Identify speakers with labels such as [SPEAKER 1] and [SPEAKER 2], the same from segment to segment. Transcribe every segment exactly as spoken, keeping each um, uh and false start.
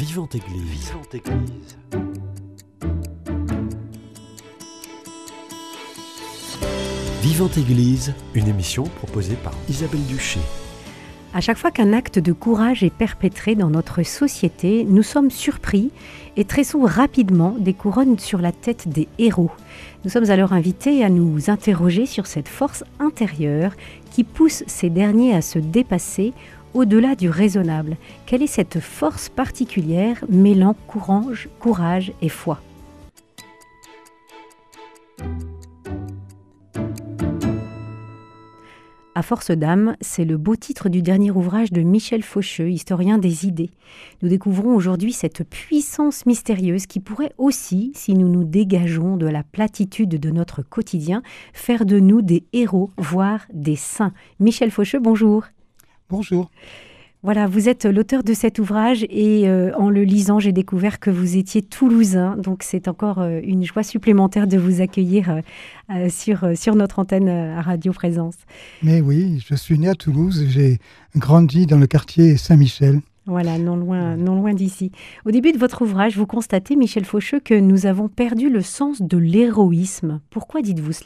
[SPEAKER 1] Vivante Église. Vivante Église. Vivante Église, une émission proposée par Isabelle Duché.
[SPEAKER 2] À chaque fois qu'un acte de courage est perpétré dans notre société, nous sommes surpris et tressons rapidement des couronnes sur la tête des héros. Nous sommes alors invités à nous interroger sur cette force intérieure qui pousse ces derniers à se dépasser au-delà du raisonnable. Quelle est cette force particulière mêlant courage, courage et foi ? À force d'âme, c'est le beau titre du dernier ouvrage de Michel Faucheux, historien des idées. Nous découvrons aujourd'hui cette puissance mystérieuse qui pourrait aussi, si nous nous dégageons de la platitude de notre quotidien, faire de nous des héros, voire des saints. Michel Faucheux, bonjour.
[SPEAKER 3] Bonjour.
[SPEAKER 2] Voilà, vous êtes l'auteur de cet ouvrage et euh, en le lisant, j'ai découvert que vous étiez toulousain. Donc, c'est encore euh, une joie supplémentaire de vous accueillir euh, euh, sur, euh, sur notre antenne euh, à Radio Présence.
[SPEAKER 3] Mais oui, je suis né à Toulouse. J'ai grandi dans le quartier Saint-Michel.
[SPEAKER 2] Voilà, non loin, non loin d'ici. Au début de votre ouvrage, vous constatez, Michel Faucheux, que nous avons perdu le sens de l'héroïsme. Pourquoi dites-vous cela ?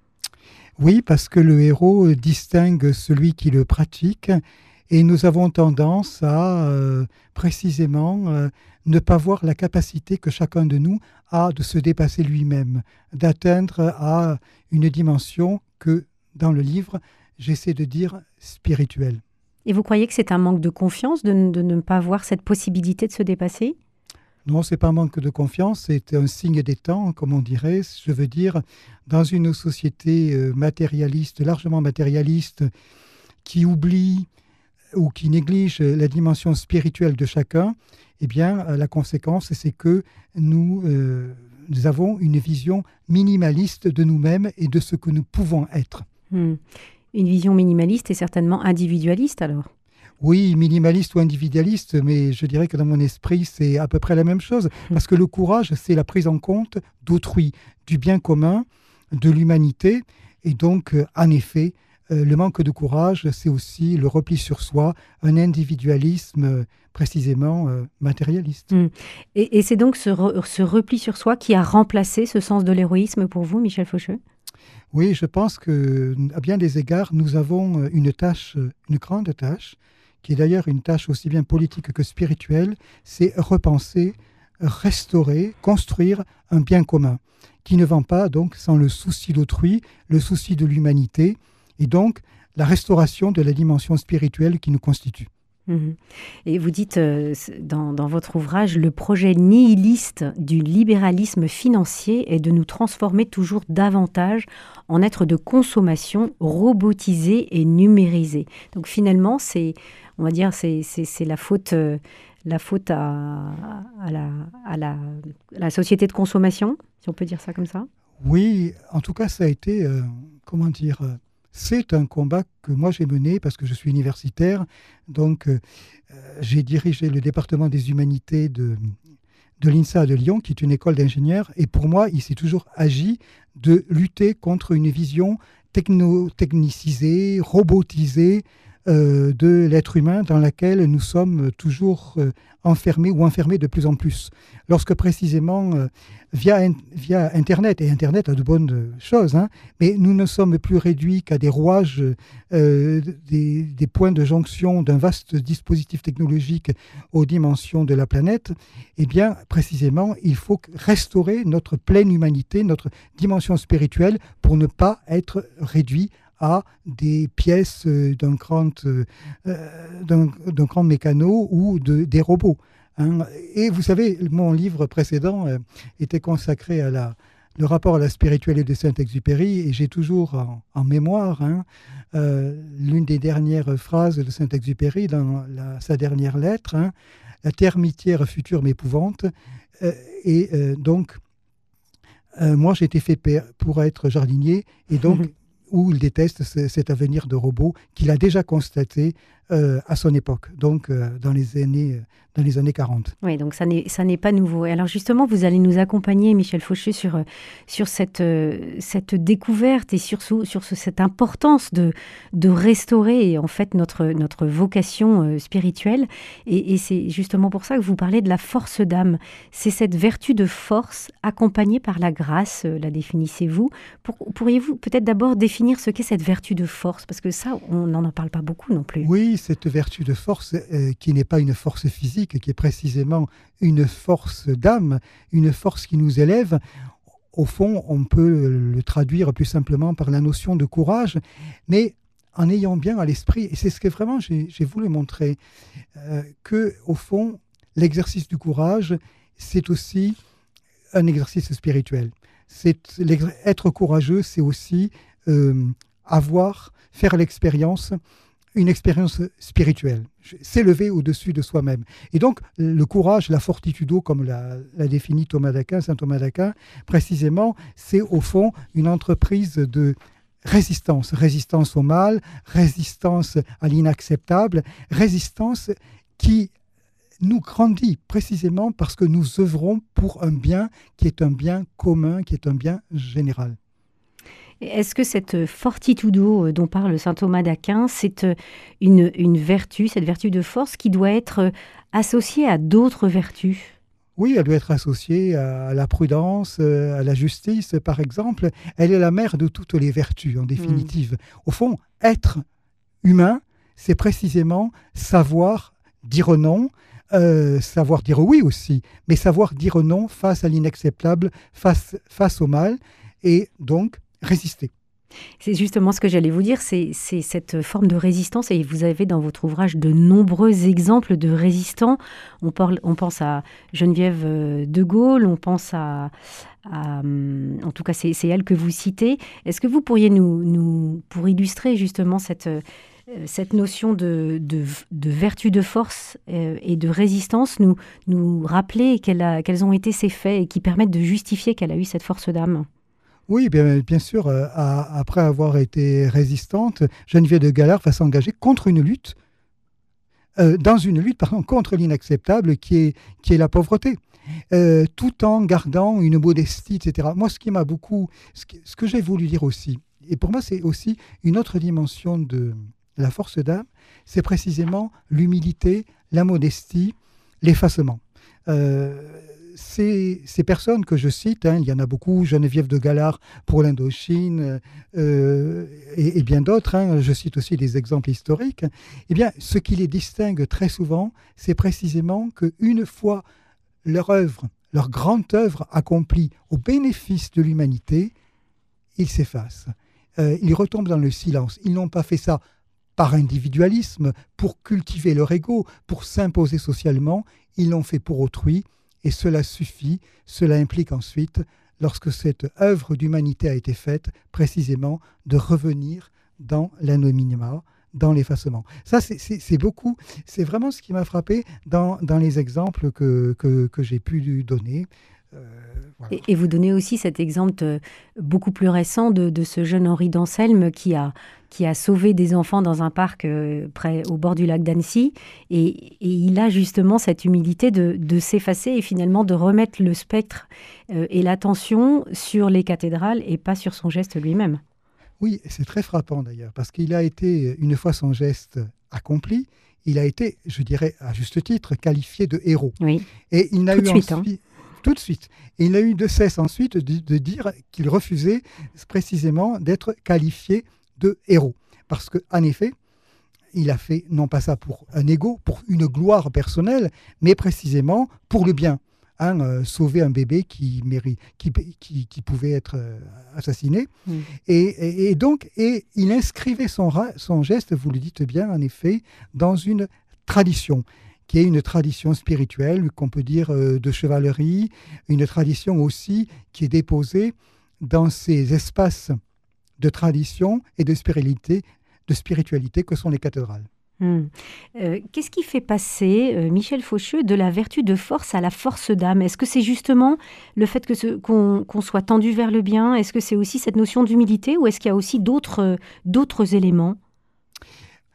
[SPEAKER 3] Oui, parce que le héros distingue celui qui le pratique. Et nous avons tendance à, euh, précisément, euh, ne pas voir la capacité que chacun de nous a de se dépasser lui-même, d'atteindre à une dimension que, dans le livre, j'essaie de dire spirituelle.
[SPEAKER 2] Et vous croyez que c'est un manque de confiance de, de ne pas voir cette possibilité de se dépasser ?
[SPEAKER 3] Non, ce n'est pas un manque de confiance, c'est un signe des temps, comme on dirait. Je veux dire, dans une société matérialiste, largement matérialiste, qui oublie ou qui néglige la dimension spirituelle de chacun, eh bien, la conséquence, c'est que nous, euh, nous avons une vision minimaliste de nous-mêmes et de ce que nous pouvons être.
[SPEAKER 2] Mmh. Une vision minimaliste et certainement individualiste, alors ?
[SPEAKER 3] Oui, minimaliste ou individualiste, mais je dirais que dans mon esprit, c'est à peu près la même chose. Mmh. Parce que le courage, c'est la prise en compte d'autrui, du bien commun, de l'humanité. Et donc, euh, en effet, le manque de courage, c'est aussi le repli sur soi, un individualisme euh, précisément euh, matérialiste.
[SPEAKER 2] Mmh. Et, et c'est donc ce, re, ce repli sur soi qui a remplacé ce sens de l'héroïsme pour vous, Michel Faucheux ?
[SPEAKER 3] Oui, je pense qu'à bien des égards, nous avons une tâche, une grande tâche, qui est d'ailleurs une tâche aussi bien politique que spirituelle, c'est repenser, restaurer, construire un bien commun, qui ne va pas donc sans le souci d'autrui, le souci de l'humanité, et donc la restauration de la dimension spirituelle qui nous constitue.
[SPEAKER 2] Mmh. Et vous dites euh, dans, dans votre ouvrage, le projet nihiliste du libéralisme financier est de nous transformer toujours davantage en êtres de consommation robotisés et numérisés. Donc finalement, c'est, on va dire, c'est, c'est, c'est la faute, euh, la faute à, à, la, à, la, à la société de consommation, si on peut dire ça comme ça.
[SPEAKER 3] Oui, en tout cas, ça a été, euh, comment dire... Euh, C'est un combat que moi j'ai mené parce que je suis universitaire. Donc, euh, j'ai dirigé le département des humanités de, de l'INSA de Lyon, qui est une école d'ingénieurs. Et pour moi, il s'est toujours agi de lutter contre une vision techno, technicisée, robotisée euh, de l'être humain dans laquelle nous sommes toujours euh, enfermés ou enfermés de plus en plus. Lorsque précisément, euh, via, via Internet, et Internet a de bonnes choses, hein, mais nous ne sommes plus réduits qu'à des rouages, euh, des, des points de jonction d'un vaste dispositif technologique aux dimensions de la planète, eh bien, précisément, il faut restaurer notre pleine humanité, notre dimension spirituelle, pour ne pas être réduit à des pièces d'un grand, euh, d'un, d'un grand mécano ou de, des robots. Hein. Et vous savez, mon livre précédent euh, était consacré à la, le rapport à la spiritualité de Saint-Exupéry, et j'ai toujours en, en mémoire hein, euh, l'une des dernières phrases de Saint-Exupéry dans la, sa dernière lettre, hein, « La termitière future m'épouvante euh, ». Et euh, donc, euh, moi j'ai été fait pour être jardinier, et donc... Mmh. où il déteste cet avenir de robot qu'il a déjà constaté euh, à son époque, donc euh, dans les années, dans les années quarante.
[SPEAKER 2] Oui, donc ça n'est, ça n'est pas nouveau. Et alors justement, vous allez nous accompagner, Michel Faucheux, sur, euh, sur cette, euh, cette découverte et sur, sur ce- cette importance de, de restaurer en fait notre, notre vocation euh, spirituelle. Et, et c'est justement pour ça que vous parlez de la force d'âme. C'est cette vertu de force accompagnée par la grâce, euh, la définissez-vous. Pour- pourriez-vous peut-être d'abord définir ce qu'est cette vertu de force? Parce que ça, on n'en parle pas beaucoup non plus.
[SPEAKER 3] Oui, cette vertu de force euh, qui n'est pas une force physique, qui est précisément une force d'âme, une force qui nous élève. Au fond, on peut le traduire plus simplement par la notion de courage, mais en ayant bien à l'esprit, et c'est ce que vraiment j'ai, j'ai voulu montrer, euh, que au fond, l'exercice du courage, c'est aussi un exercice spirituel. C'est, être courageux, c'est aussi euh, avoir, faire l'expérience une expérience spirituelle, s'élever au-dessus de soi-même. Et donc, le courage, la fortitudo, comme l'a, l'a défini Thomas d'Aquin, saint Thomas d'Aquin, précisément, c'est au fond une entreprise de résistance, résistance au mal, résistance à l'inacceptable, résistance qui nous grandit précisément parce que nous œuvrons pour un bien qui est un bien commun, qui est un bien général.
[SPEAKER 2] Est-ce que cette fortitudo dont parle saint Thomas d'Aquin, c'est une, une vertu, cette vertu de force qui doit être associée à d'autres vertus?
[SPEAKER 3] Oui, elle doit être associée à la prudence, à la justice, par exemple. Elle est la mère de toutes les vertus, en définitive. Mmh. Au fond, être humain, c'est précisément savoir dire non, euh, savoir dire oui aussi, mais savoir dire non face à l'inacceptable, face, face au mal, et donc résister.
[SPEAKER 2] C'est justement ce que j'allais vous dire, c'est, c'est cette forme de résistance, et vous avez dans votre ouvrage de nombreux exemples de résistants. On, parle, on pense à Geneviève de Gaulle, on pense à... à en tout cas, c'est, c'est elle que vous citez. Est-ce que vous pourriez nous, nous pour illustrer justement cette, cette notion de, de, de vertu de force et de résistance, nous, nous rappeler quelle a, quels ont été ces faits et qui permettent de justifier qu'elle a eu cette force d'âme?
[SPEAKER 3] Oui, bien, bien sûr, euh, à, après avoir été résistante, Geneviève de Galard va s'engager contre une lutte, euh, dans une lutte pardon, contre l'inacceptable qui est, qui est la pauvreté, euh, tout en gardant une modestie, et cetera. Moi, ce qui m'a beaucoup, ce, qui, ce que j'ai voulu dire aussi, et pour moi c'est aussi une autre dimension de la force d'âme, c'est précisément l'humilité, la modestie, l'effacement. Euh, Ces, ces personnes que je cite, hein, il y en a beaucoup, Geneviève de Galard pour l'Indochine euh, et, et bien d'autres, hein, je cite aussi des exemples historiques, eh bien, ce qui les distingue très souvent, c'est précisément qu'une fois leur œuvre, leur grande œuvre accomplie au bénéfice de l'humanité, ils s'effacent. Euh, ils retombent dans le silence. Ils n'ont pas fait ça par individualisme, pour cultiver leur ego, pour s'imposer socialement, ils l'ont fait pour autrui. Et cela suffit, cela implique ensuite, lorsque cette œuvre d'humanité a été faite, précisément de revenir dans l'anonymat, dans l'effacement. Ça, c'est, c'est, c'est beaucoup, c'est vraiment ce qui m'a frappé dans, dans les exemples que, que, que j'ai pu donner. Euh, voilà.
[SPEAKER 2] et, et vous donnez aussi cet exemple beaucoup plus récent de, de ce jeune Henri d'Anselme qui a, qui a sauvé des enfants dans un parc euh, près, au bord du lac d'Annecy. Et, et il a justement cette humilité de, de s'effacer et finalement de remettre le spectre euh, et l'attention sur les cathédrales et pas sur son geste lui-même.
[SPEAKER 3] Oui, c'est très frappant d'ailleurs, parce qu'il a été, une fois son geste accompli, il a été, je dirais à juste titre, qualifié de héros.
[SPEAKER 2] Oui.
[SPEAKER 3] Et il n'a
[SPEAKER 2] Tout
[SPEAKER 3] eu
[SPEAKER 2] de suite,
[SPEAKER 3] ensuite...
[SPEAKER 2] hein.
[SPEAKER 3] Tout de suite. Et il n'a eu de cesse ensuite de, de dire qu'il refusait précisément d'être qualifié de héros. Parce qu'en effet, il a fait non pas ça pour un ego, pour une gloire personnelle, mais précisément pour le bien. Hein, euh, sauver un bébé qui, mérite, qui, qui, qui pouvait être euh, assassiné. Mmh. Et, et, et donc, et il inscrivait son, son geste, vous le dites bien, en effet, dans une tradition, qui est une tradition spirituelle, qu'on peut dire euh, de chevalerie, une tradition aussi qui est déposée dans ces espaces de tradition et de spiritualité, de spiritualité que sont les cathédrales.
[SPEAKER 2] Hum. Euh, qu'est-ce qui fait passer, euh, Michel Faucheux, de la vertu de force à la force d'âme? Est-ce que c'est justement le fait que ce, qu'on, qu'on soit tendu vers le bien? Est-ce que c'est aussi cette notion d'humilité ou est-ce qu'il y a aussi d'autres, euh, d'autres éléments?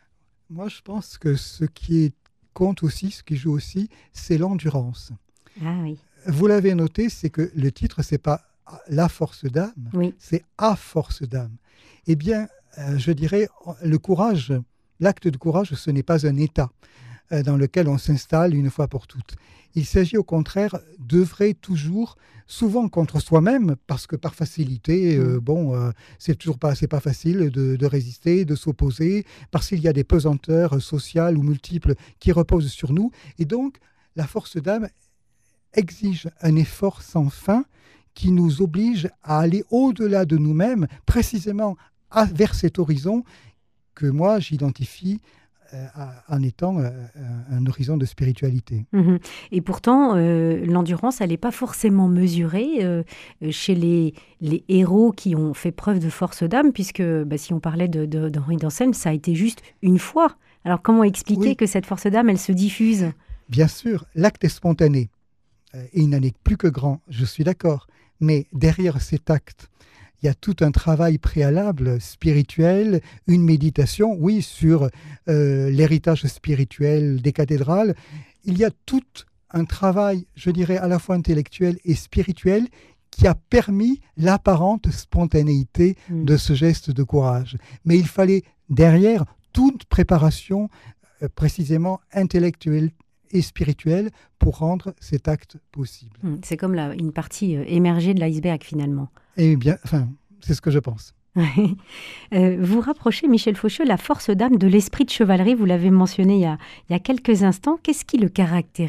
[SPEAKER 3] Moi, je pense que ce qui est, compte aussi, ce qui joue aussi, c'est l'endurance.
[SPEAKER 2] Ah oui.
[SPEAKER 3] Vous l'avez noté, c'est que le titre, c'est pas la force d'âme,
[SPEAKER 2] Oui.
[SPEAKER 3] c'est à force d'âme. Eh bien, euh, je dirais, le courage, l'acte de courage, ce n'est pas un état euh, dans lequel on s'installe une fois pour toutes. Il s'agit au contraire d'œuvrer toujours, souvent contre soi-même, parce que par facilité, euh, bon, euh, c'est toujours pas, c'est pas facile de, de résister, de s'opposer, parce qu'il y a des pesanteurs sociales ou multiples qui reposent sur nous. Et donc, la force d'âme exige un effort sans fin qui nous oblige à aller au-delà de nous-mêmes, précisément à, vers cet horizon que moi j'identifie euh, à, en étant euh, un, un horizon de spiritualité.
[SPEAKER 2] Mmh. Et pourtant, euh, l'endurance, elle n'est pas forcément mesurée euh, chez les, les héros qui ont fait preuve de force d'âme, puisque bah, si on parlait de, de, d'Henri d'Anselme, ça a été juste une fois. Alors comment expliquer
[SPEAKER 3] Oui.
[SPEAKER 2] que cette force d'âme, elle se diffuse?
[SPEAKER 3] Bien sûr, l'acte est spontané. Et il n'en est plus que grand, je suis d'accord. Mais derrière cet acte, il y a tout un travail préalable, spirituel, une méditation, oui, sur euh, l'héritage spirituel des cathédrales. Il y a tout un travail, je dirais, à la fois intellectuel et spirituel qui a permis l'apparente spontanéité mmh. de ce geste de courage. Mais il fallait derrière toute préparation euh, précisément intellectuelle et spirituelle pour rendre cet acte possible.
[SPEAKER 2] C'est comme la, une partie euh, émergée de l'iceberg finalement.
[SPEAKER 3] Eh bien, enfin, c'est ce que je pense.
[SPEAKER 2] euh, vous rapprochez, Michel Faucheux, la force d'âme de l'esprit de chevalerie, vous l'avez mentionné il y a, il y a quelques instants. Qu'est-ce qui le caractérise ?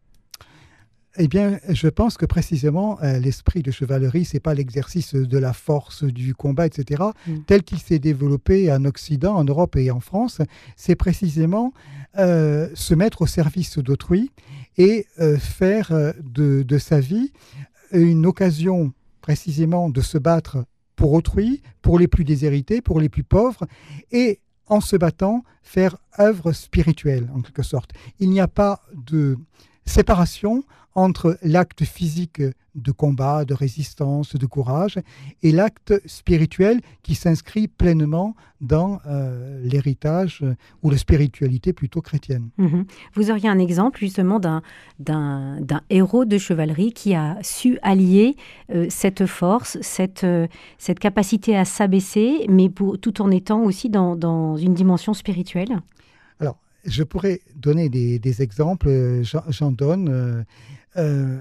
[SPEAKER 3] Eh bien, je pense que précisément, euh, l'esprit de chevalerie, ce n'est pas l'exercice de la force, du combat, et cetera, mm. tel qu'il s'est développé en Occident, en Europe et en France. C'est précisément euh, se mettre au service d'autrui et euh, faire de, de sa vie une occasion précisément de se battre pour autrui, pour les plus déshérités, pour les plus pauvres, et en se battant, faire œuvre spirituelle, en quelque sorte. Il n'y a pas de séparation entre l'acte physique de combat, de résistance, de courage, et l'acte spirituel qui s'inscrit pleinement dans euh, l'héritage ou la spiritualité plutôt chrétienne.
[SPEAKER 2] Mmh. Vous auriez un exemple justement d'un, d'un, d'un héros de chevalerie qui a su allier euh, cette force, cette, euh, cette capacité à s'abaisser, mais pour, tout en étant aussi dans, dans une dimension spirituelle ?
[SPEAKER 3] Alors, je pourrais donner des, des exemples, j'en, j'en donne, euh, euh,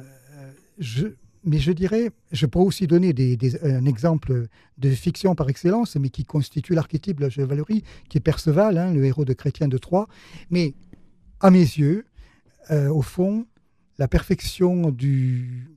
[SPEAKER 3] je, mais je dirais, je pourrais aussi donner des, des, un exemple de fiction par excellence, mais qui constitue l'archétype de la chevalerie, qui est Perceval, hein, le héros de Chrétien de Troyes. Mais à mes yeux, euh, au fond, la perfection du,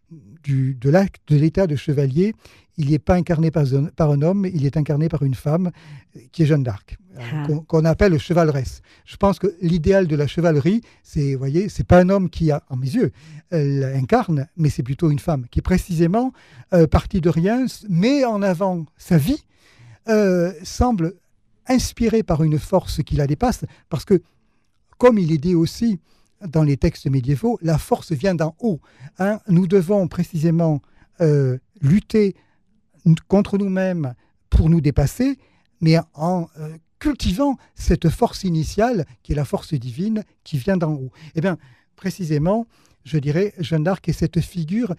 [SPEAKER 3] du, de l'acte, de l'état de chevalier, il n'est pas incarné par un, par un homme, il est incarné par une femme qui est Jeanne d'Arc, ah. qu'on, qu'on appelle chevaleresse. Je pense que l'idéal de la chevalerie, c'est, vous voyez, c'est pas un homme qui, a, à mes yeux, l'incarne, mais c'est plutôt une femme qui, précisément, euh, partie de rien, met en avant sa vie, euh, semble inspirée par une force qui la dépasse, parce que, comme il est dit aussi dans les textes médiévaux, la force vient d'en haut. Hein. Nous devons précisément euh, lutter contre nous-mêmes pour nous dépasser, mais en euh, cultivant cette force initiale qui est la force divine qui vient d'en haut. Eh bien, précisément, je dirais, Jeanne d'Arc est cette figure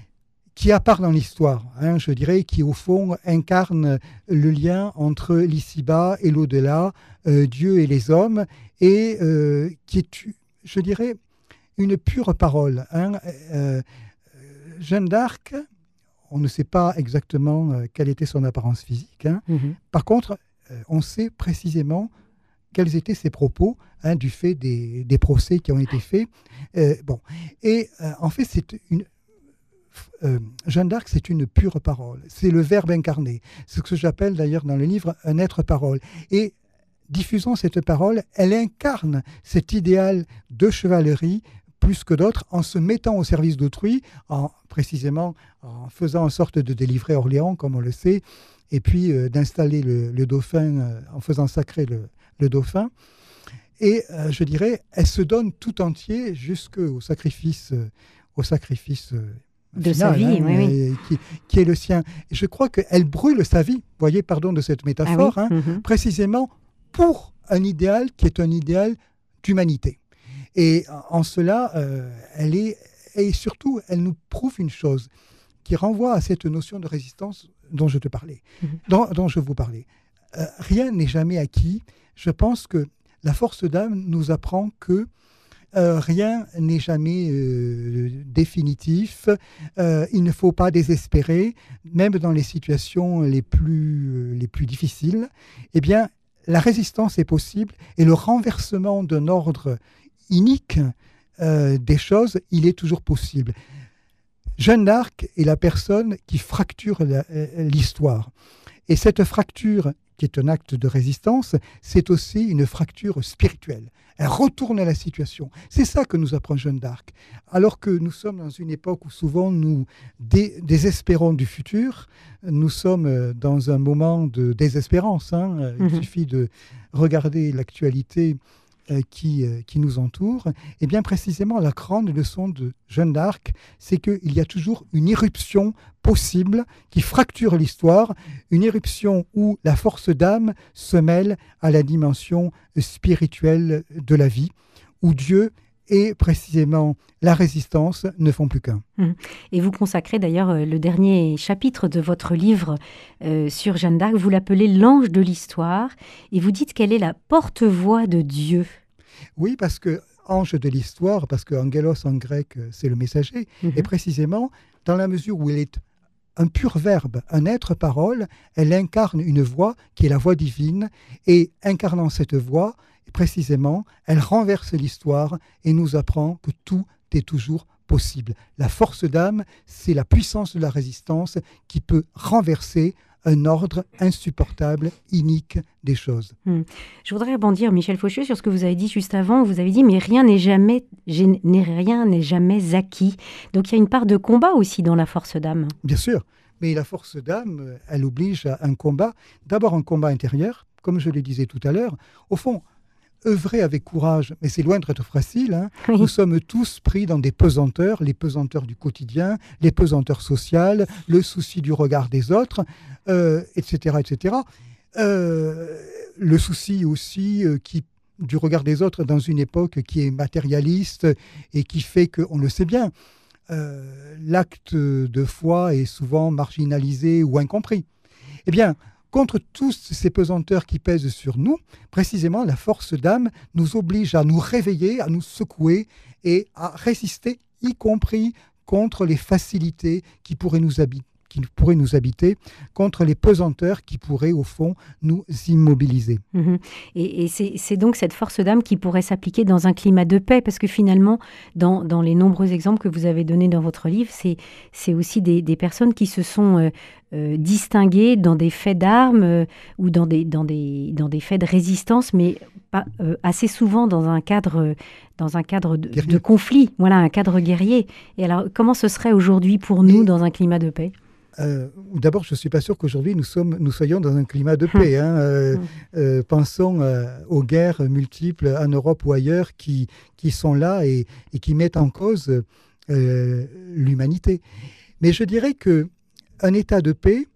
[SPEAKER 3] qui apparaît dans l'histoire, hein, je dirais, qui au fond incarne le lien entre l'ici-bas et l'au-delà, euh, Dieu et les hommes, et euh, qui est, je dirais, une pure parole. Hein. Euh, Jeanne d'Arc, on ne sait pas exactement euh, quelle était son apparence physique. Hein. Mm-hmm. Par contre, euh, on sait précisément quels étaient ses propos, hein, du fait des, des procès qui ont été faits. Euh, bon. Et euh, en fait, c'est une, euh, Jeanne d'Arc, c'est une pure parole. C'est le Verbe incarné. C'est ce que j'appelle d'ailleurs dans le livre un être-parole. Et diffusant cette parole, elle incarne cet idéal de chevalerie plus que d'autres, en se mettant au service d'autrui, en, précisément en faisant en sorte de délivrer Orléans, comme on le sait, et puis euh, d'installer le, le dauphin, euh, en faisant sacrer le, le dauphin. Et euh, je dirais, elle se donne tout entier jusqu'au sacrifice, euh, au sacrifice euh,
[SPEAKER 2] de
[SPEAKER 3] final,
[SPEAKER 2] sa vie,
[SPEAKER 3] hein,
[SPEAKER 2] oui, oui.
[SPEAKER 3] Qui, qui est le sien. Et je crois qu'elle brûle sa vie, vous voyez, pardon de cette métaphore, ah oui, hein, mm-hmm. précisément pour un idéal qui est un idéal d'humanité. Et en cela, euh, elle est, et surtout, elle nous prouve une chose qui renvoie à cette notion de résistance dont je te parlais, mmh. dont, dont je vous parlais. Euh, rien n'est jamais acquis. Je pense que la force d'âme nous apprend que euh, rien n'est jamais euh, définitif. Euh, il ne faut pas désespérer, même dans les situations les plus, euh, les plus difficiles. Eh bien, la résistance est possible et le renversement d'un ordre inique euh, des choses, il est toujours possible. Jeanne d'Arc est la personne qui fracture la, euh, l'histoire. Et cette fracture, qui est un acte de résistance, c'est aussi une fracture spirituelle. Elle retourne la situation. C'est ça que nous apprend Jeanne d'Arc. Alors que nous sommes dans une époque où souvent nous dé- désespérons du futur, nous sommes dans un moment de désespérance. Hein. Il mmh. suffit de regarder l'actualité euh, qui, euh, qui nous entoure. Et bien précisément, la grande leçon de Jeanne d'Arc, c'est qu'il y a toujours une irruption possible qui fracture l'histoire, une irruption où la force d'âme se mêle à la dimension spirituelle de la vie, où Dieu et précisément la résistance ne font plus qu'un.
[SPEAKER 2] Et vous consacrez d'ailleurs le dernier chapitre de votre livre euh, sur Jeanne d'Arc, vous l'appelez l'ange de l'histoire, et vous dites qu'elle est la porte-voix de Dieu.
[SPEAKER 3] Oui, parce que ange de l'histoire, parce que angelos en grec, c'est le messager, mmh. et précisément, dans la mesure où elle est un pur verbe, un être-parole, elle incarne une voix qui est la voix divine, et incarnant cette voix, précisément, elle renverse l'histoire et nous apprend que tout est toujours possible. La force d'âme, c'est la puissance de la résistance qui peut renverser un ordre insupportable, inique des choses.
[SPEAKER 2] Hum. Je voudrais rebondir, Michel Faucheux, sur ce que vous avez dit juste avant. Vous avez dit, mais rien n'est jamais, rien n'est jamais acquis. Donc il y a une part de combat aussi dans la force d'âme.
[SPEAKER 3] Bien sûr, mais la force d'âme, elle oblige à un combat. D'abord un combat intérieur, comme je le disais tout à l'heure. Au fond, œuvrer avec courage, mais c'est loin d'être facile. Hein. Oui. Nous sommes tous pris dans des pesanteurs, les pesanteurs du quotidien, les pesanteurs sociales, le souci du regard des autres, euh, et cetera, et cetera. Euh, le souci aussi euh, qui, du regard des autres dans une époque qui est matérialiste et qui fait qu'on le sait bien, euh, l'acte de foi est souvent marginalisé ou incompris. Eh bien, contre tous ces pesanteurs qui pèsent sur nous, précisément la force d'âme nous oblige à nous réveiller, à nous secouer et à résister, y compris contre les facilités qui pourraient nous habiter, qui pourraient nous habiter, contre les pesanteurs qui pourraient, au fond, nous immobiliser.
[SPEAKER 2] Mmh. Et, et c'est, c'est donc cette force d'âme qui pourrait s'appliquer dans un climat de paix, parce que finalement, dans, dans les nombreux exemples que vous avez donnés dans votre livre, c'est, c'est aussi des, des personnes qui se sont euh, euh, distinguées dans des faits d'armes euh, ou dans des, dans, des, dans des faits de résistance, mais pas, euh, assez souvent dans un cadre, dans un cadre de, de conflit, voilà, un cadre guerrier. Et alors, comment ce serait aujourd'hui pour nous et dans un climat de paix ?
[SPEAKER 3] Euh, d'abord, je ne suis pas sûr qu'aujourd'hui nous, sommes, nous soyons dans un climat de paix. Hein. Euh, euh, pensons euh, aux guerres multiples en Europe ou ailleurs qui, qui sont là et, et qui mettent en cause euh, l'humanité. Mais je dirais qu'un état de paix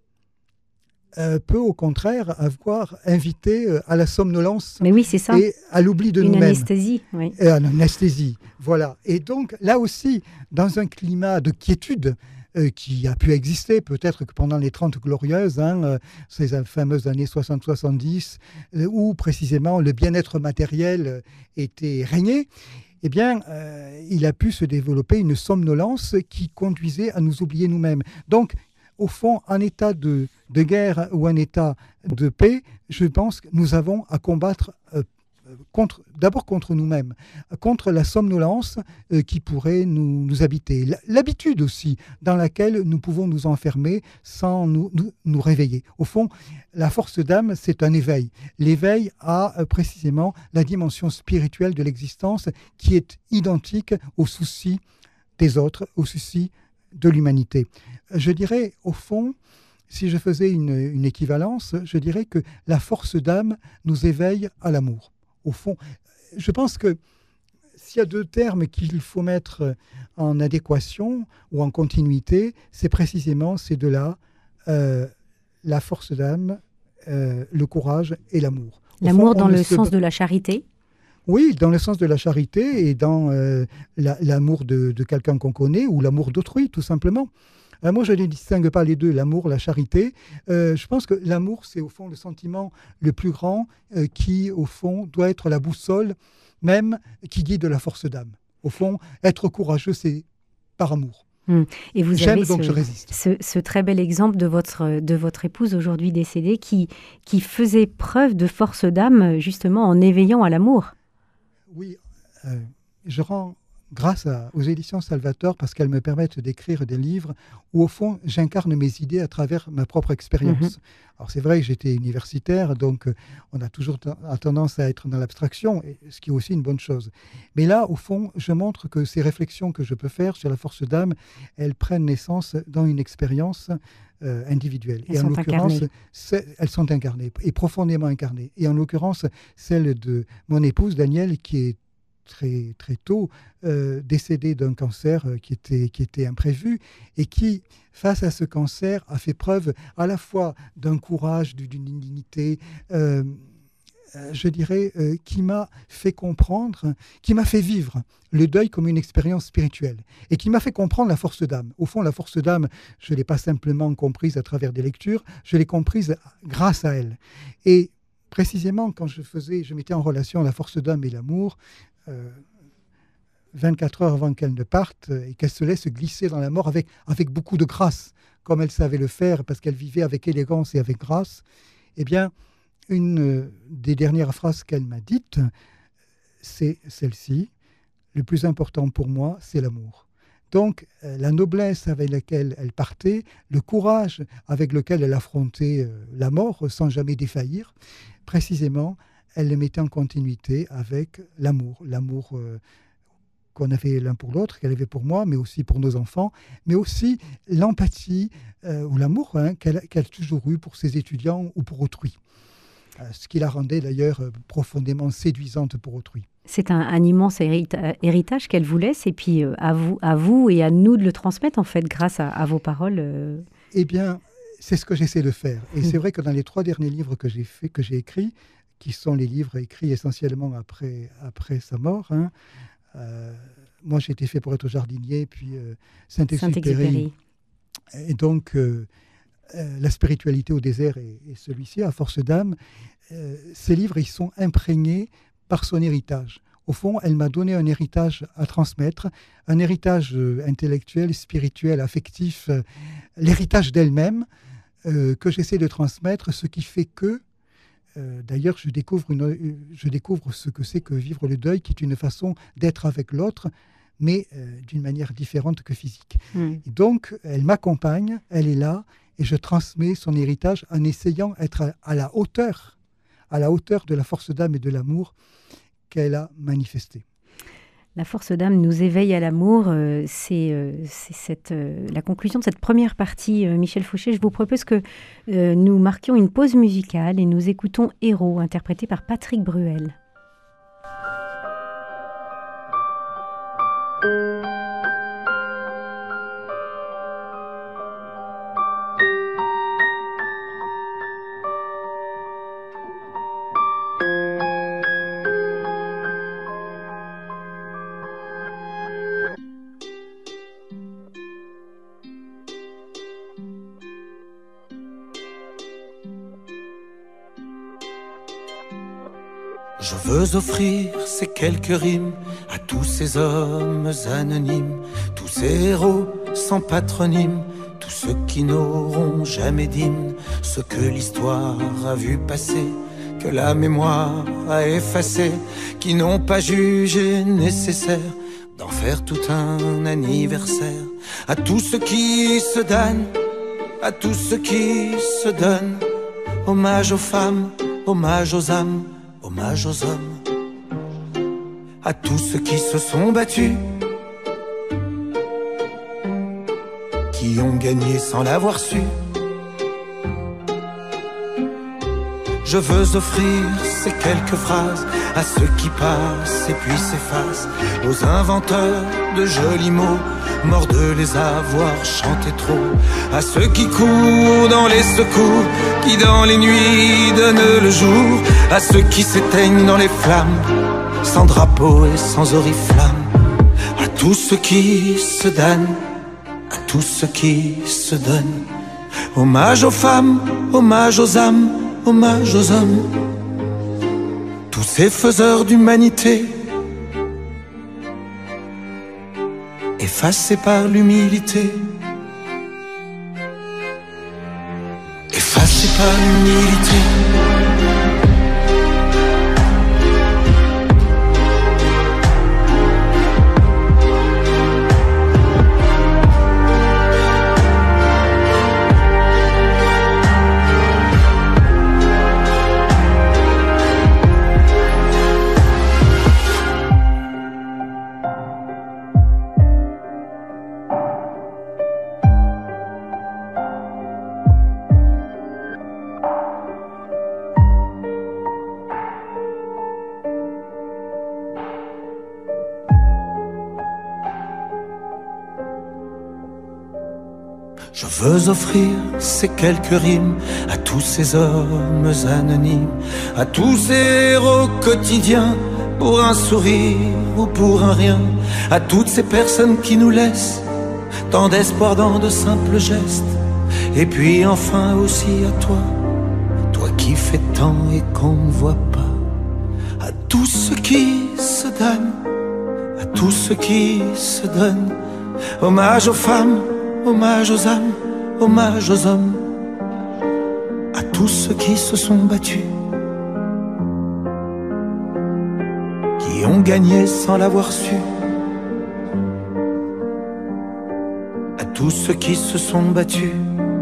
[SPEAKER 3] euh, peut au contraire avoir invité euh, à la somnolence.
[SPEAKER 2] Mais oui, c'est ça.
[SPEAKER 3] Et à l'oubli de
[SPEAKER 2] Une
[SPEAKER 3] nous-mêmes.
[SPEAKER 2] Anesthésie, oui.
[SPEAKER 3] Et une anesthésie, voilà. Et donc là aussi, dans un climat de quiétude, Euh, qui a pu exister peut-être que pendant les Trente Glorieuses, hein, euh, ces fameuses années soixante soixante-dix, euh, où précisément le bien-être matériel euh, était régné, eh bien, euh, il a pu se développer une somnolence qui conduisait à nous oublier nous-mêmes. Donc, au fond, en état de, de guerre ou en état de paix, je pense que nous avons à combattre euh, Contre, d'abord contre nous-mêmes, contre la somnolence euh, qui pourrait nous, nous habiter. L'habitude aussi dans laquelle nous pouvons nous enfermer sans nous, nous, nous réveiller. Au fond, la force d'âme, c'est un éveil. L'éveil a euh, précisément la dimension spirituelle de l'existence qui est identique aux soucis des autres, aux soucis de l'humanité. Je dirais, au fond, si je faisais une, une équivalence, je dirais que la force d'âme nous éveille à l'amour. Au fond, je pense que s'il y a deux termes qu'il faut mettre en adéquation ou en continuité, c'est précisément ces deux-là, euh, la force d'âme, euh, le courage et l'amour.
[SPEAKER 2] L'amour
[SPEAKER 3] fond,
[SPEAKER 2] dans le
[SPEAKER 3] se...
[SPEAKER 2] sens de la charité?
[SPEAKER 3] Oui, dans le sens de la charité et dans euh, la, l'amour de, de quelqu'un qu'on connaît ou l'amour d'autrui, tout simplement. Euh, moi, je ne distingue pas les deux, l'amour, la charité. Euh, je pense que l'amour, c'est au fond le sentiment le plus grand euh, qui, au fond, doit être la boussole même qui guide la force d'âme. Au fond, être courageux, c'est par amour.
[SPEAKER 2] Hum. Et vous
[SPEAKER 3] J'aime
[SPEAKER 2] avez
[SPEAKER 3] donc
[SPEAKER 2] ce,
[SPEAKER 3] je résiste.
[SPEAKER 2] Ce, ce très bel exemple de votre, de votre épouse aujourd'hui décédée qui, qui faisait preuve de force d'âme justement en éveillant à l'amour.
[SPEAKER 3] Oui, euh, je rends grâce à, aux éditions Salvator parce qu'elles me permettent d'écrire des livres où au fond j'incarne mes idées à travers ma propre expérience. Mm-hmm. Alors c'est vrai que j'étais universitaire, donc euh, on a toujours t- a tendance à être dans l'abstraction, ce qui est aussi une bonne chose. Mais là, au fond, je montre que ces réflexions que je peux faire sur la force d'âme, elles prennent naissance dans une expérience euh, individuelle.
[SPEAKER 2] Elles
[SPEAKER 3] et en l'occurrence, elles sont incarnées et profondément incarnées. Et en l'occurrence, celle de mon épouse Danielle, qui est très, très tôt euh, décédée d'un cancer euh, qui, était, qui était imprévu et qui, face à ce cancer, a fait preuve à la fois d'un courage, d'une dignité, euh, euh, je dirais, euh, qui m'a fait comprendre, qui m'a fait vivre le deuil comme une expérience spirituelle et qui m'a fait comprendre la force d'âme. Au fond, la force d'âme, je ne l'ai pas simplement comprise à travers des lectures, je l'ai comprise grâce à elle. Et précisément, quand je faisais, je mettais en relation la force d'âme et l'amour, euh, vingt-quatre heures avant qu'elle ne parte et qu'elle se laisse glisser dans la mort avec, avec beaucoup de grâce, comme elle savait le faire, parce qu'elle vivait avec élégance et avec grâce, eh bien, une des dernières phrases qu'elle m'a dites, c'est celle-ci. Le plus important pour moi, c'est l'amour. Donc, euh, la noblesse avec laquelle elle partait, le courage avec lequel elle affrontait euh, la mort sans jamais défaillir, précisément, elle le mettait en continuité avec l'amour. L'amour euh, qu'on avait l'un pour l'autre, qu'elle avait pour moi, mais aussi pour nos enfants, mais aussi l'empathie euh, ou l'amour hein, qu'elle, qu'elle a toujours eu pour ses étudiants ou pour autrui. Euh, ce qui la rendait d'ailleurs euh, profondément séduisante pour autrui.
[SPEAKER 2] C'est un, un immense hérita- héritage qu'elle vous laisse, et puis euh, à, vous, à vous et à nous de le transmettre, en fait, grâce à, à vos paroles. Euh...
[SPEAKER 3] Eh bien, c'est ce que j'essaie de faire. Et mmh. c'est vrai que dans les trois derniers livres que j'ai fait, que j'ai écrits, qui sont les livres écrits essentiellement après, après sa mort, hein, euh, moi j'ai été fait pour être jardinier, puis euh, Saint-Exupéry. Saint-Exupéry. Et donc, euh, euh, la spiritualité au désert et, et celui-ci, à force d'âme, euh, ces livres, ils sont imprégnés par son héritage. Au fond, elle m'a donné un héritage à transmettre, un héritage euh, intellectuel, spirituel, affectif, euh, l'héritage d'elle-même euh, que j'essaie de transmettre, ce qui fait que, euh, d'ailleurs, je découvre, une, je découvre ce que c'est que vivre le deuil, qui est une façon d'être avec l'autre, mais euh, d'une manière différente que physique. Mmh. Et donc, elle m'accompagne, elle est là, et je transmets son héritage en essayant d'être à, à la hauteur, à la hauteur de la force d'âme et de l'amour qu'elle a manifesté.
[SPEAKER 2] La force d'âme nous éveille à l'amour. Euh, c'est euh, c'est cette, euh, la conclusion de cette première partie. Euh, Michel Fauché, je vous propose que euh, nous marquions une pause musicale et nous écoutons Héros, interprété par Patrick Bruel.
[SPEAKER 4] Je veux offrir ces quelques rimes à tous ces hommes anonymes, tous ces héros sans patronyme, tous ceux qui n'auront jamais d'hymne, ceux que l'histoire a vu passer, que la mémoire a effacé, qui n'ont pas jugé nécessaire d'en faire tout un anniversaire. À tous ceux qui se donnent, à tous ceux qui se donnent, hommage aux femmes, hommage aux âmes, hommage aux hommes, à tous ceux qui se sont battus, qui ont gagné sans l'avoir su. Je veux offrir ces quelques phrases à ceux qui passent et puis s'effacent, aux inventeurs de jolis mots, morts de les avoir chantés trop, à ceux qui courent dans les secours, qui dans les nuits donnent le jour, à ceux qui s'éteignent dans les flammes, sans drapeau et sans oriflamme, à tous ceux qui se damnent, à tous ceux qui se donnent. Hommage aux femmes, hommage aux âmes, hommage aux hommes, tous ces faiseurs d'humanité, effacés par l'humilité, effacés par l'humilité. Je veux offrir ces quelques rimes à tous ces hommes anonymes, à tous ces héros quotidiens, pour un sourire ou pour un rien, à toutes ces personnes qui nous laissent tant d'espoir dans de simples gestes. Et puis enfin aussi à toi, toi qui fais tant et qu'on ne voit pas, à tous ceux qui se donnent, à tous ceux qui se donnent. Hommage aux femmes, hommage aux âmes, hommage aux hommes, à tous ceux qui se sont battus, qui ont gagné sans l'avoir su, à tous ceux qui se sont battus,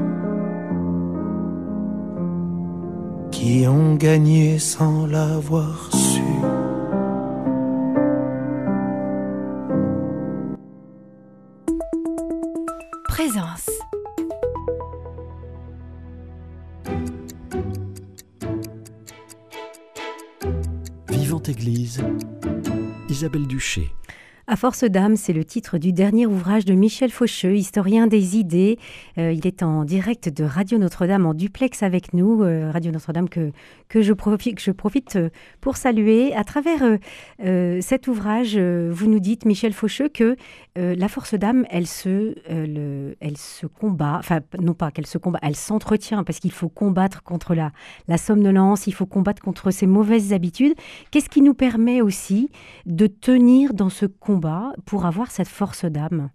[SPEAKER 4] qui ont gagné sans l'avoir su.
[SPEAKER 5] Présence.
[SPEAKER 1] Vivante Église, Isabelle Duché.
[SPEAKER 2] À force d'âme, c'est le titre du dernier ouvrage de Michel Faucheux, historien des idées. Euh, il est en direct de Radio Notre-Dame en duplex avec nous. Euh, Radio Notre-Dame que, que, je profite, que je profite pour saluer. À travers euh, euh, cet ouvrage, euh, vous nous dites, Michel Faucheux, que euh, la force d'âme, elle se, euh, le, elle se combat, enfin non pas qu'elle se combat, elle s'entretient parce qu'il faut combattre contre la, la somnolence, il faut combattre contre ces mauvaises habitudes. Qu'est-ce qui nous permet aussi de tenir dans ce combat pour avoir cette force d'âme?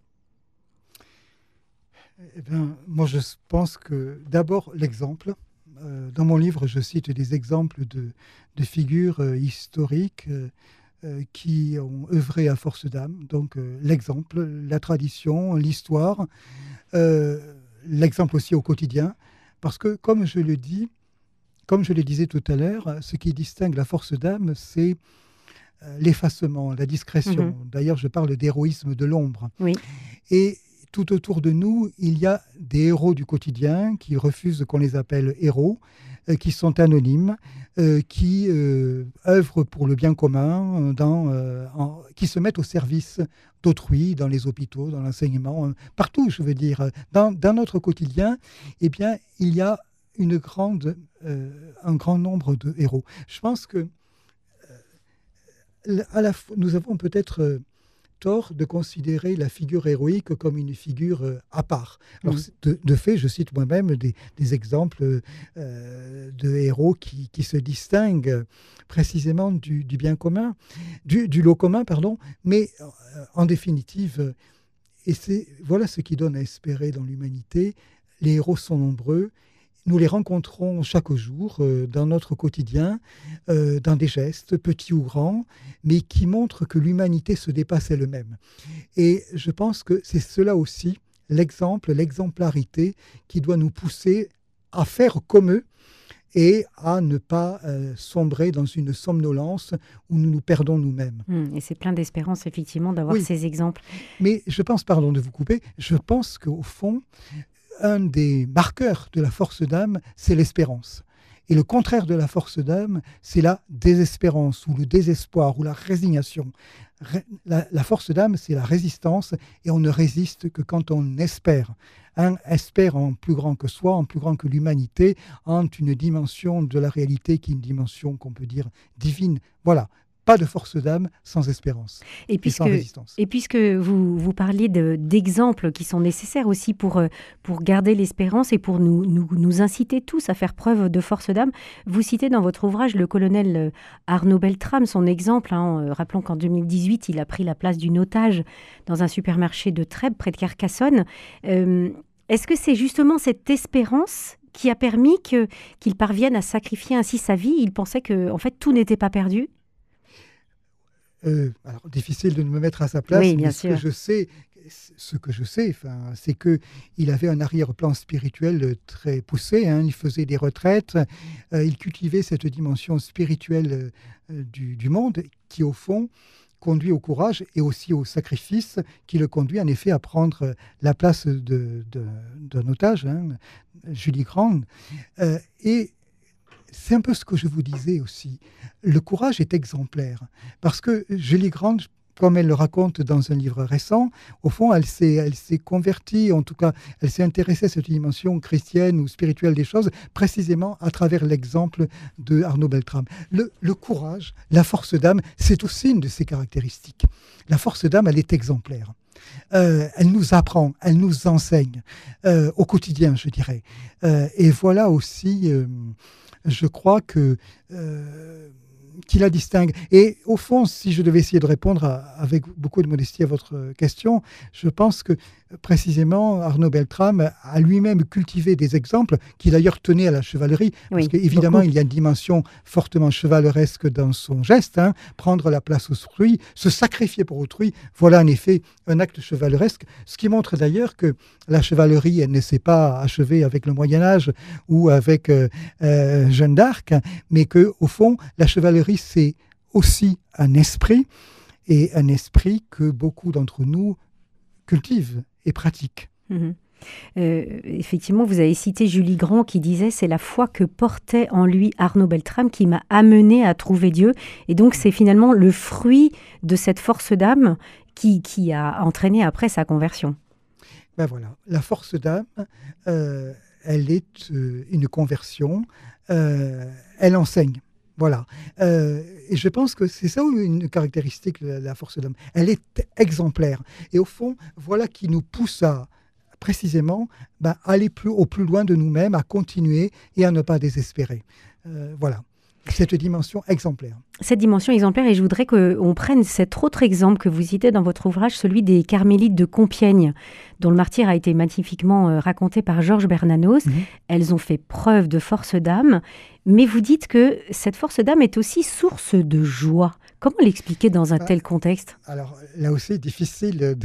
[SPEAKER 3] Eh bien, moi, je pense que d'abord, l'exemple. Euh, dans mon livre, je cite des exemples de, de figures euh, historiques euh, euh, qui ont œuvré à force d'âme. Donc, euh, l'exemple, la tradition, l'histoire, euh, l'exemple aussi au quotidien. Parce que, comme je le dis, comme je le disais tout à l'heure, ce qui distingue la force d'âme, c'est l'effacement, la discrétion. Mmh. D'ailleurs, je parle d'héroïsme de l'ombre.
[SPEAKER 2] Oui.
[SPEAKER 3] Et tout autour de nous, il y a des héros du quotidien qui refusent qu'on les appelle héros, euh, qui sont anonymes, euh, qui euh, œuvrent pour le bien commun, dans, euh, en, qui se mettent au service d'autrui, dans les hôpitaux, dans l'enseignement, euh, partout, je veux dire. Dans, dans notre quotidien, eh bien, il y a une grande, euh, un grand nombre de héros. Je pense que À la fois, nous avons peut-être euh, tort de considérer la figure héroïque comme une figure euh, à part. Alors, mmh. de, de fait, je cite moi-même des, des exemples euh, de héros qui, qui se distinguent précisément du, du bien commun, du, du lot commun, pardon, mais euh, en définitive, et c'est, voilà ce qui donne à espérer dans l'humanité, les héros sont nombreux. Nous les rencontrons chaque jour euh, dans notre quotidien, euh, dans des gestes, petits ou grands, mais qui montrent que l'humanité se dépasse elle-même. Et je pense que c'est cela aussi, l'exemple, l'exemplarité, qui doit nous pousser à faire comme eux et à ne pas euh, sombrer dans une somnolence où nous nous perdons nous-mêmes.
[SPEAKER 2] Mmh, et c'est plein d'espérance, effectivement, d'avoir oui. ces exemples.
[SPEAKER 3] Mais je pense, pardon de vous couper, je pense qu'au fond, un des marqueurs de la force d'âme, c'est l'espérance. Et le contraire de la force d'âme, c'est la désespérance ou le désespoir ou la résignation. La, la force d'âme, c'est la résistance, et on ne résiste que quand on espère. Un espère en plus grand que soi, en plus grand que l'humanité, en une dimension de la réalité qui est une dimension qu'on peut dire divine. Voilà. Pas de force d'âme sans espérance
[SPEAKER 2] et, puisque,
[SPEAKER 3] et sans résistance.
[SPEAKER 2] Et puisque vous, vous parliez de, d'exemples qui sont nécessaires aussi pour, pour garder l'espérance et pour nous, nous, nous inciter tous à faire preuve de force d'âme, vous citez dans votre ouvrage le colonel Arnaud Beltrame, son exemple. Hein, rappelons qu'en deux mille dix-huit, il a pris la place d'une otage dans un supermarché de Trèbes, près de Carcassonne. Euh, est-ce que c'est justement cette espérance qui a permis que, qu'il parvienne à sacrifier ainsi sa vie? Il pensait que en fait, tout n'était pas perdu.
[SPEAKER 3] Euh, alors, difficile de me mettre à sa place,
[SPEAKER 2] oui, bien
[SPEAKER 3] mais
[SPEAKER 2] sûr.
[SPEAKER 3] ce que je sais, ce que je sais, enfin, c'est qu'il avait un arrière-plan spirituel très poussé. Hein, il faisait des retraites, euh, il cultivait cette dimension spirituelle euh, du, du monde qui, au fond, conduit au courage et aussi au sacrifice, qui le conduit en effet à prendre la place de, de, d'un otage, hein, Julie Grand. Euh, et c'est un peu ce que je vous disais aussi. Le courage est exemplaire. Parce que Julie Grand, comme elle le raconte dans un livre récent, au fond, elle s'est, elle s'est convertie, en tout cas, elle s'est intéressée à cette dimension chrétienne ou spirituelle des choses, précisément à travers l'exemple de Arnaud Beltrame. Le, le courage, la force d'âme, c'est aussi une de ses caractéristiques. La force d'âme, elle est exemplaire. Euh, elle nous apprend, elle nous enseigne euh, au quotidien, je dirais. Euh, et voilà aussi... Euh, je crois que, euh, qu'il la distingue. Et au fond, si je devais essayer de répondre à, avec beaucoup de modestie à votre question, je pense que précisément Arnaud Beltrame a lui-même cultivé des exemples qui d'ailleurs tenaient à la chevalerie,
[SPEAKER 2] oui,
[SPEAKER 3] parce qu'évidemment
[SPEAKER 2] beaucoup.
[SPEAKER 3] Il y a une dimension fortement chevaleresque dans son geste, hein, prendre la place autrui, se sacrifier pour autrui, voilà en effet un acte chevaleresque, ce qui montre d'ailleurs que la chevalerie, elle ne s'est pas achevée avec le Moyen-Âge ou avec euh, euh, Jeanne d'Arc, mais qu'au fond, la chevalerie, c'est aussi un esprit, et un esprit que beaucoup d'entre nous cultivent et pratiquent.
[SPEAKER 2] Mmh. Euh, effectivement, vous avez cité Julie Grand qui disait « C'est la foi que portait en lui Arnaud Beltrame qui m'a amené à trouver Dieu ». Et donc, c'est finalement le fruit de cette force d'âme qui, qui a entraîné après sa conversion.
[SPEAKER 3] Ben voilà, la force d'âme, euh, elle est euh, une conversion, euh, elle enseigne. Voilà. Euh, et je pense que c'est ça une caractéristique de la force d'âme. Elle est exemplaire. Et au fond, voilà qui nous pousse à, précisément, ben, aller plus, au plus loin de nous-mêmes, à continuer et à ne pas désespérer. Euh, voilà. Cette dimension exemplaire.
[SPEAKER 2] Cette dimension exemplaire, et je voudrais qu'on prenne cet autre exemple que vous citez dans votre ouvrage, celui des carmélites de Compiègne, dont le martyre a été magnifiquement euh, raconté par Georges Bernanos. Mmh. Elles ont fait preuve de force d'âme, mais vous dites que cette force d'âme est aussi source de joie. Comment l'expliquer dans un bah, tel contexte ?
[SPEAKER 3] Alors là aussi, difficile de,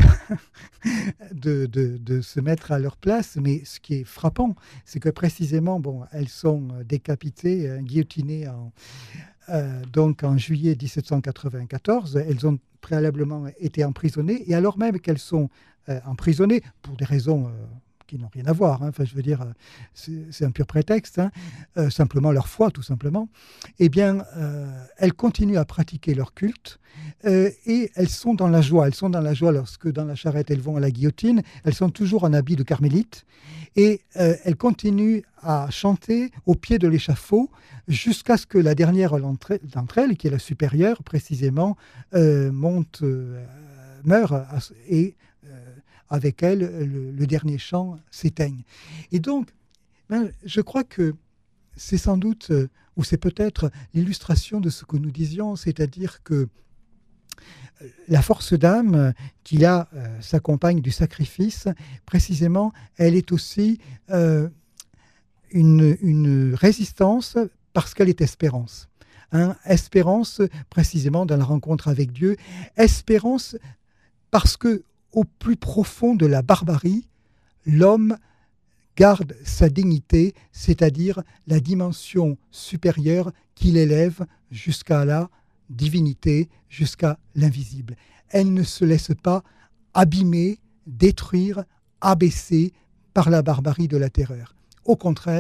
[SPEAKER 3] de, de, de se mettre à leur place, mais ce qui est frappant, c'est que précisément, bon, elles sont décapitées, euh, guillotinées en, euh, donc en juillet dix-sept cent quatre-vingt-quatorze. Elles ont préalablement été emprisonnées, et alors même qu'elles sont euh, emprisonnées pour des raisons... Euh, qui n'ont rien à voir, hein. Enfin, je veux dire, c'est, c'est un pur prétexte, hein. euh, simplement leur foi, tout simplement, eh bien, euh, elles continuent à pratiquer leur culte euh, et elles sont dans la joie. Elles sont dans la joie lorsque, dans la charrette, elles vont à la guillotine. Elles sont toujours en habit de carmélite et euh, elles continuent à chanter au pied de l'échafaud jusqu'à ce que la dernière d'entre elles, qui est la supérieure, précisément, euh, monte, euh, meure et avec elle, le, le dernier chant s'éteigne. Et donc, ben, je crois que c'est sans doute, euh, ou c'est peut-être l'illustration de ce que nous disions, c'est-à-dire que la force d'âme qui là euh, s'accompagne du sacrifice, précisément, elle est aussi euh, une, une résistance parce qu'elle est espérance. Hein, espérance, précisément, dans la rencontre avec Dieu. Espérance parce que au plus profond de la barbarie, l'homme garde sa dignité, c'est-à-dire la dimension supérieure qu'il élève jusqu'à la divinité, jusqu'à l'invisible. Elle ne se laisse pas abîmer, détruire, abaisser par la barbarie de la terreur. Au contraire,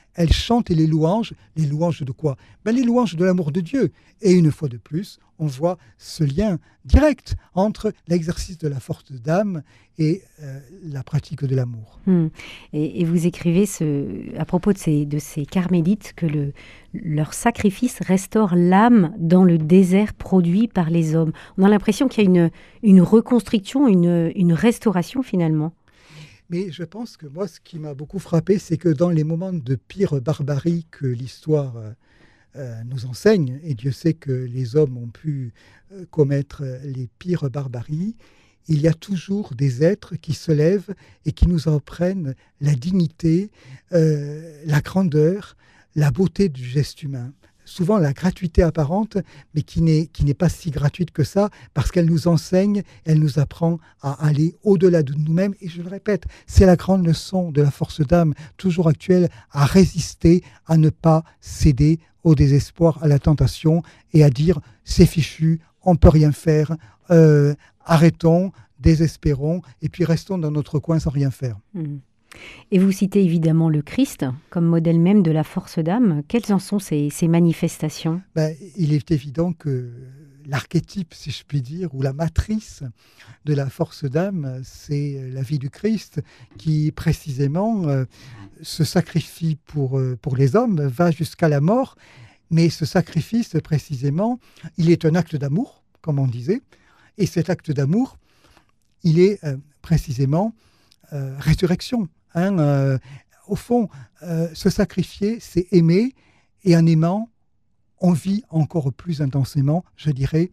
[SPEAKER 3] elle chante les louanges. Les louanges de quoi? Ben, les louanges de l'amour de Dieu. Et une fois de plus, on voit ce lien direct entre l'exercice de la force d'âme et euh, la pratique de l'amour.
[SPEAKER 2] Mmh. Et, et vous écrivez ce, à propos de ces, de ces carmélites que le, leur sacrifice restaure l'âme dans le désert produit par les hommes. On a l'impression qu'il y a une, une reconstruction, une, une restauration finalement.
[SPEAKER 3] Mais je pense que moi, ce qui m'a beaucoup frappé, c'est que dans les moments de pire barbarie que l'histoire euh, euh, nous enseigne, et Dieu sait que les hommes ont pu euh, commettre les pires barbaries, il y a toujours des êtres qui se lèvent et qui nous apprennent la dignité, euh, la grandeur, la beauté du geste humain. Souvent la gratuité apparente, mais qui n'est, qui n'est pas si gratuite que ça, parce qu'elle nous enseigne, elle nous apprend à aller au-delà de nous-mêmes. Et je le répète, c'est la grande leçon de la force d'âme, toujours actuelle, à résister, à ne pas céder au désespoir, à la tentation, et à dire « c'est fichu, on ne peut rien faire, euh, arrêtons, désespérons, et puis restons dans notre coin sans rien faire.
[SPEAKER 2] Mmh. » Et vous citez évidemment le Christ comme modèle même de la force d'âme. Quelles en sont ces, ces manifestations?
[SPEAKER 3] Ben, il est évident que l'archétype, si je puis dire, ou la matrice de la force d'âme, c'est la vie du Christ qui, précisément, euh, se sacrifie pour, euh, pour les hommes, va jusqu'à la mort. Mais ce sacrifice, précisément, il est un acte d'amour, comme on disait. Et cet acte d'amour, il est euh, précisément euh, résurrection. Hein, euh, au fond, euh, se sacrifier, c'est aimer, et en aimant, on vit encore plus intensément, je dirais,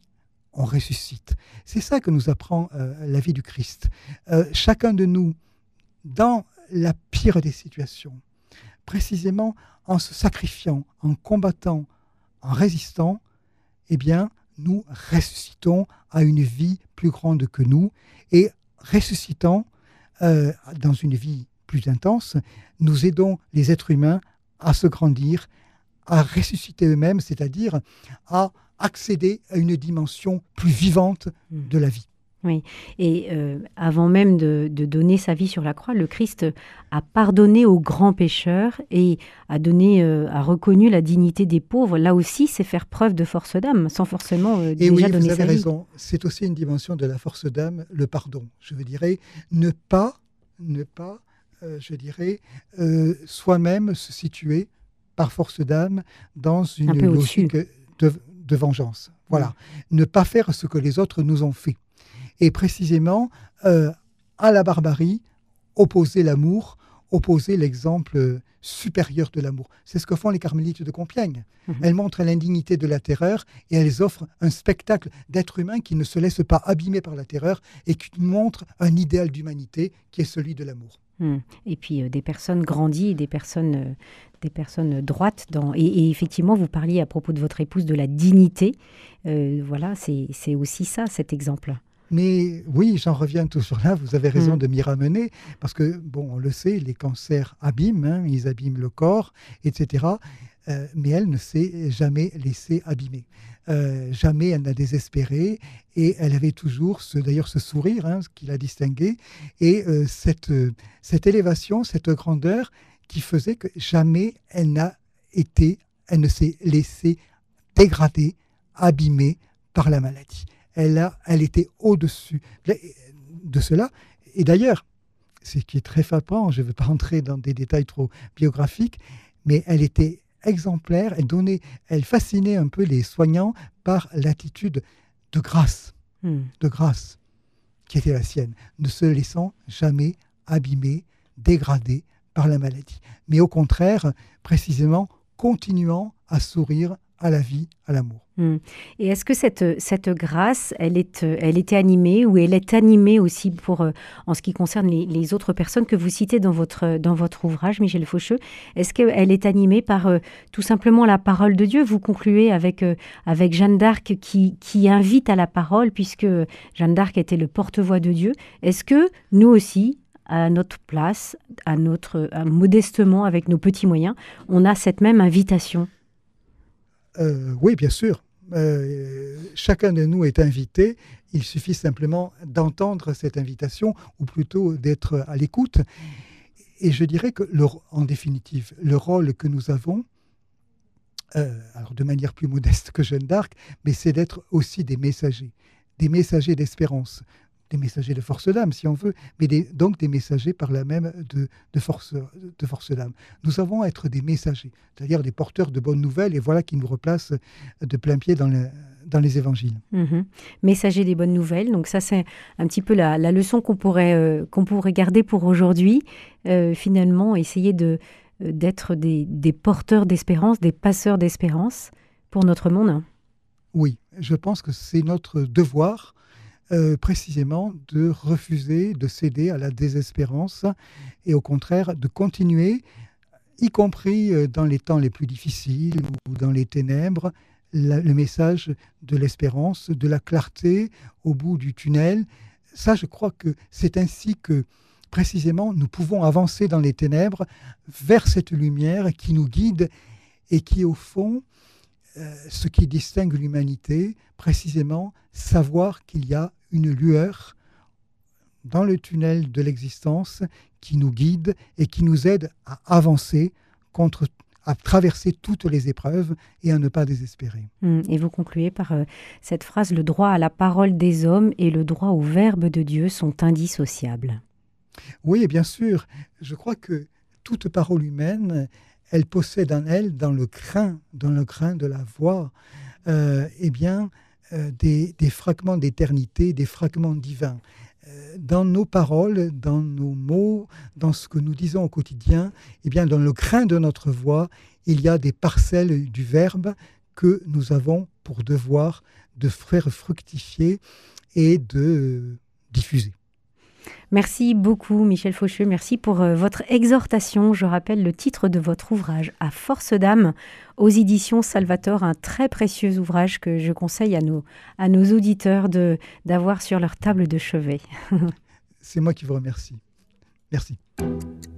[SPEAKER 3] on ressuscite. C'est ça que nous apprend euh, la vie du Christ. Euh, chacun de nous, dans la pire des situations, précisément en se sacrifiant, en combattant, en résistant, eh bien, nous ressuscitons à une vie plus grande que nous, et ressuscitant, Euh, dans une vie plus intense, nous aidons les êtres humains à se grandir, à ressusciter eux-mêmes, c'est-à-dire à accéder à une dimension plus vivante de la vie.
[SPEAKER 2] Oui, et euh, avant même de, de donner sa vie sur la croix, le Christ a pardonné aux grands pécheurs et a, donné, euh, a reconnu la dignité des pauvres. Là aussi, c'est faire preuve de force d'âme, sans forcément euh, déjà
[SPEAKER 3] et oui,
[SPEAKER 2] donner sa vie.
[SPEAKER 3] vous avez raison. C'est aussi une dimension de la force d'âme, le pardon. Je veux dirais, ne pas, ne pas euh, je dirais, euh, soi-même se situer par force d'âme dans une logique de, de vengeance. Voilà. Mmh. Ne pas faire ce que les autres nous ont fait. Et précisément, euh, à la barbarie, opposer l'amour, opposer l'exemple supérieur de l'amour. C'est ce que font les carmélites de Compiègne. Mmh. Elles montrent l'indignité de la terreur et elles offrent un spectacle d'êtres humains qui ne se laissent pas abîmer par la terreur et qui montrent un idéal d'humanité qui est celui de l'amour.
[SPEAKER 2] Mmh. Et puis euh, des personnes grandies, des personnes, euh, des personnes droites. Dans... Et, et effectivement, vous parliez à propos de votre épouse de la dignité. Euh, voilà, c'est, c'est aussi ça, cet exemple.
[SPEAKER 3] Mais oui, j'en reviens toujours là, vous avez raison mmh. de m'y ramener, parce que, bon, on le sait, les cancers abîment, hein, ils abîment le corps, et cetera. Euh, mais elle ne s'est jamais laissée abîmer. Euh, jamais elle n'a désespéré, et elle avait toujours, ce, d'ailleurs, ce sourire hein, qui la distinguait, et euh, cette, euh, cette élévation, cette grandeur qui faisait que jamais elle n'a été, elle ne s'est laissée dégrader, abîmer par la maladie. Elle, a, elle était au-dessus de cela. Et d'ailleurs, ce qui est très frappant, je ne veux pas entrer dans des détails trop biographiques, mais elle était exemplaire, elle, donnait, elle fascinait un peu les soignants par l'attitude de grâce, mmh. de grâce qui était la sienne, ne se laissant jamais abîmer, dégrader par la maladie. Mais au contraire, précisément, continuant à sourire à la vie, à l'amour.
[SPEAKER 2] Mmh. Et est-ce que cette, cette grâce, elle, est, elle était animée ou elle est animée aussi pour, euh, en ce qui concerne les, les autres personnes que vous citez dans votre, dans votre ouvrage, Michel Faucheux? Est-ce qu'elle est animée par euh, tout simplement la parole de Dieu? Vous concluez avec, euh, avec Jeanne d'Arc qui, qui invite à la parole, puisque Jeanne d'Arc était le porte-voix de Dieu. Est-ce que nous aussi, à notre place, à notre, à, modestement, avec nos petits moyens, on a cette même invitation?
[SPEAKER 3] Euh, oui, bien sûr. Euh, chacun de nous est invité. Il suffit simplement d'entendre cette invitation, ou plutôt d'être à l'écoute. et je dirais que, le, en définitive, le rôle que nous avons, euh, alors de manière plus modeste que Jeanne d'Arc, mais c'est d'être aussi des messagers, des messagers d'espérance, des messagers de force d'âme, si on veut, mais des, donc des messagers par là même de, de, force, de force d'âme. Nous avons à être des messagers, c'est-à-dire des porteurs de bonnes nouvelles, et voilà qui nous replace de plein pied dans, le, dans les évangiles.
[SPEAKER 2] Mmh. Messager des bonnes nouvelles, donc ça c'est un petit peu la, la leçon qu'on pourrait, euh, qu'on pourrait garder pour aujourd'hui. Euh, finalement, essayer de, euh, d'être des, des porteurs d'espérance, des passeurs d'espérance pour notre monde.
[SPEAKER 3] Oui, je pense que c'est notre devoir, Euh, précisément de refuser de céder à la désespérance et au contraire de continuer, y compris dans les temps les plus difficiles ou dans les ténèbres, la, le message de l'espérance, de la clarté au bout du tunnel. Ça, je crois que c'est ainsi que précisément nous pouvons avancer dans les ténèbres vers cette lumière qui nous guide et qui au fond, euh, ce qui distingue l'humanité, précisément savoir qu'il y a une lueur dans le tunnel de l'existence qui nous guide et qui nous aide à avancer, contre, à traverser toutes les épreuves et à ne pas désespérer.
[SPEAKER 2] Et vous concluez par euh, cette phrase « Le droit à la parole des hommes et le droit au Verbe de Dieu sont indissociables ».
[SPEAKER 3] Oui, et bien sûr. Je crois que toute parole humaine, elle possède en elle, dans le grain, dans le grain de la voix, euh, eh bien, Euh, des, des fragments d'éternité, des fragments divins. Euh, dans nos paroles, dans nos mots, dans ce que nous disons au quotidien, eh bien, dans le grain de notre voix, il y a des parcelles du Verbe que nous avons pour devoir de faire fructifier et de euh, diffuser.
[SPEAKER 2] Merci beaucoup Michel Faucheux, merci pour euh, votre exhortation. Je rappelle le titre de votre ouvrage « À force d'âme » aux éditions Salvator, un très précieux ouvrage que je conseille à nos, à nos auditeurs de, d'avoir sur leur table de chevet.
[SPEAKER 3] C'est moi qui vous remercie. Merci.